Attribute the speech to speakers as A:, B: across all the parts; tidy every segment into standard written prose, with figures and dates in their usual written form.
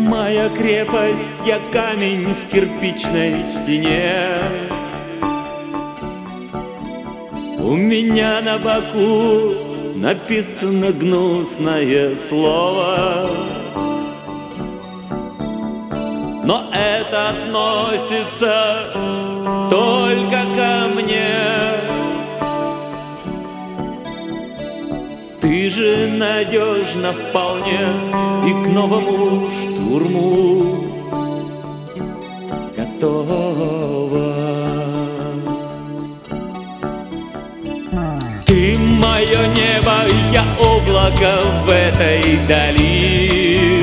A: моя крепость, я камень в кирпичной стене. У меня на боку написано гнусное слово, но это относится только ко мне. Ты же надежна вполне и к новому штурму готова. Ты мое небо, я облако в этой дали.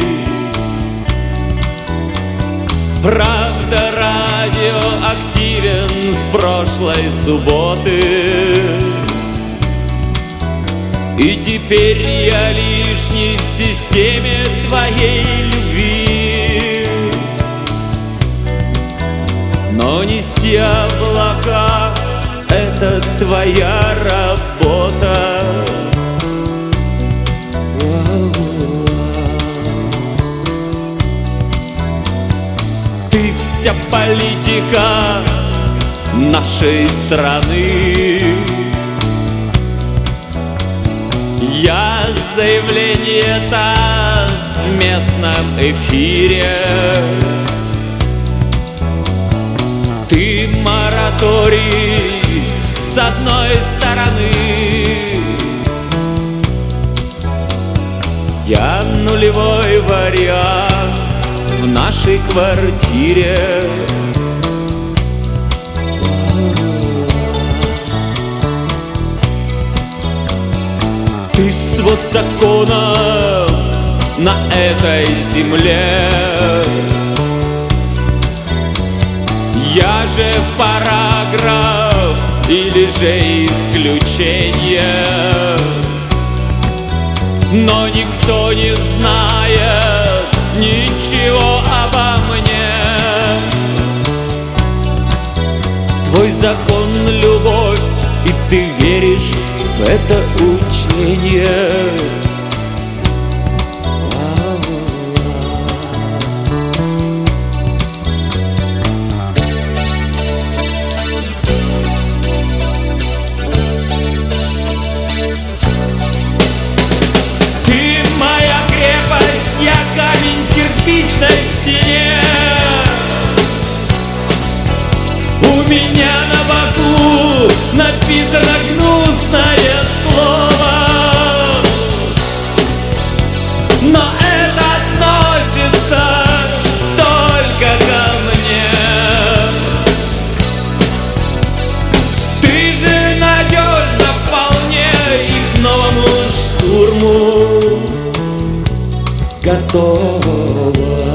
A: Правда, радиоактивен с прошлой субботы, и теперь я лишний в системе твоей любви. Но нести облака — это твоя работа. Ты вся политика нашей страны. Я заявление-то в местном эфире. Ты мораторий с одной стороны, я нулевой вариант в нашей квартире. Ты свод законов на этой земле. Я же параграф или же исключение. Но никто не знает ничего обо мне. Твой закон — любовь, и ты веришь в это учение. Ты моя крепость, я камень в кирпичной стене. У меня на боку написано гнусное слово, но это относится только ко мне. Ты же надежна вполне и к новому штурму готова.